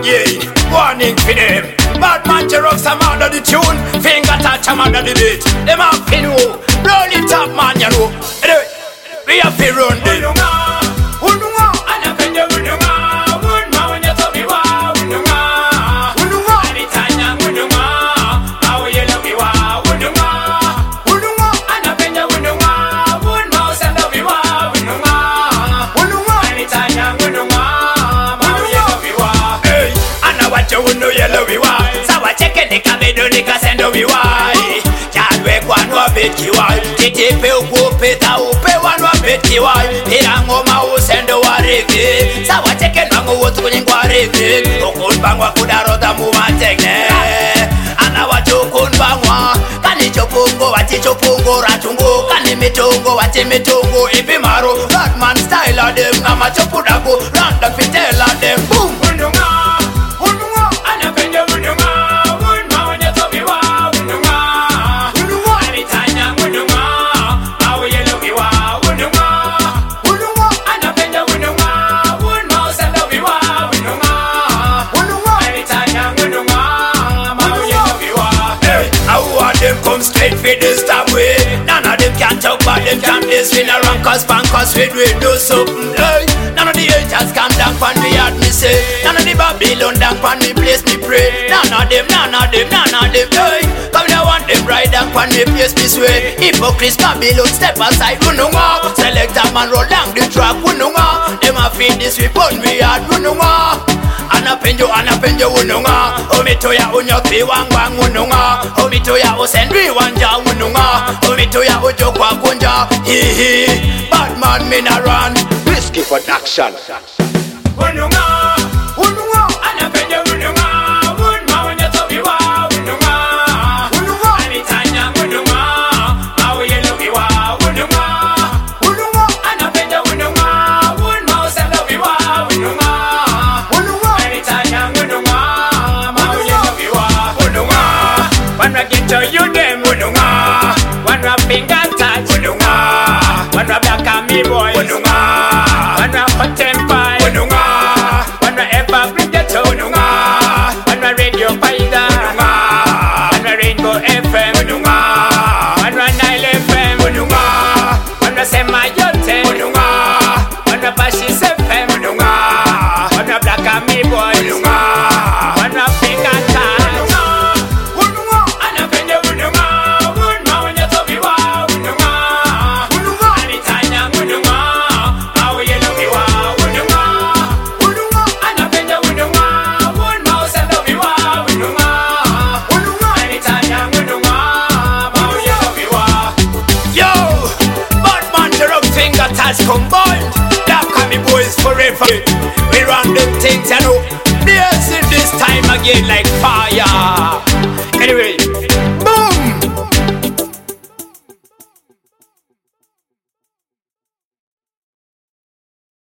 Yeah, warning for them. Bad man Jerox I'm under the tune. Finger touch I'm under the beat. Them have to know. Roll it up man you know. Anyway, we have to run them. Titipe ukupita upe wanwa beti wai Irango mausendo wariki Sawa cheke nangu wotu kunyingwa riki Ukun bangwa kudarota mumatekne Ana wachukun bangwa Kani chopungo wachi chopungo rachungo Kani mitungo wachi mitungo Ipi maru Rodman style of them Nama chopudago Random fitel of them Boom but them can't this win a rankers, bankers, we do something, hey. None of the haters come down from me at me say. None of the Babylon down from me place me pray. None of them, hey. Come down want them right down from me place me sway. Hypocrites Babylon step aside, wununga. Select a man roll down the track, wununga. Them a feed this we put me at, wununga. Anapenjo, wununga. Omitoya unyoti wang wununga. Omitoya osendri wanja wununga. Omitoya ujokwa kunja. Hee bad man me na run. Risky production. Wununga, anapenjo wununga. Wunma unyoti wa wununga. Anitanya wununga. Awe lobi wa wununga. Anapenjo wununga. Wunma osendri wa wununga. You them wununga, one rap finger touch wununga, one rap black and me boy wununga, one rap hot temper wununga, one rap ever bring the toe wununga, one rap radio finder wununga, one rap Rainbow FM wununga, one rap Nile FM wununga, one rap Sema Yote wununga, one rap Ashis FM wununga, one rap black and me boy wununga, one rap finger touch. Combined, that can be boys forever. We run them things, you know. Blazing this time again like fire.